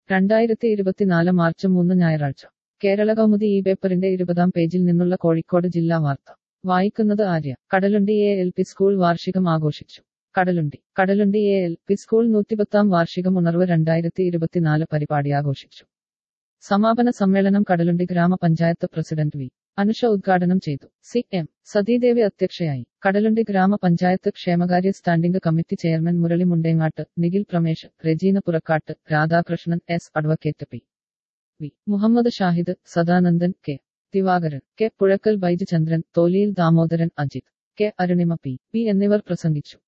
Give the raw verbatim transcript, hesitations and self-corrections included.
രണ്ടായിരത്തി ഇരുപത്തിനാല് മാർച്ച് മൂന്ന് ഞായറാഴ്ച കേരള കൗമുദി ഈ പേപ്പറിന്റെ ഇരുപതാം പേജിൽ നിന്നുള്ള കോഴിക്കോട് ജില്ലാ വാർത്ത വായിക്കുന്നത് Arya. Kadalundi A L P school വാർഷികം ആഘോഷിച്ചു. Kadalundi Kadalundi A L P school നൂറ്റിപ്പത്താം വാർഷികം ഉണർവ് രണ്ടായിരത്തി ഇരുപത്തിനാല് പരിപാടി ആഘോഷിച്ചു. സമാപന സമ്മേളനം കടലുണ്ടി ഗ്രാമപഞ്ചായത്ത് പ്രസിഡന്റ് വി അനുഷ ഉദ്ഘാടനം ചെയ്തു. സി എം സതീദേവി അധ്യക്ഷയായി. കടലുണ്ടി ഗ്രാമപഞ്ചായത്ത് ക്ഷേമകാര്യ standing committee chairman Murali Mundengat, Nikhil Pramesh, Rejeena Purakkat, Radhakrishnan S, advocate P V Muhammad Shahid, Sadanandan, K Divakaran, K Puzhakkal Baiju Chandran, Tholiyil Damodaran, Ajith, K Arunima, P P എന്നിവർ പ്രസംഗിച്ചു.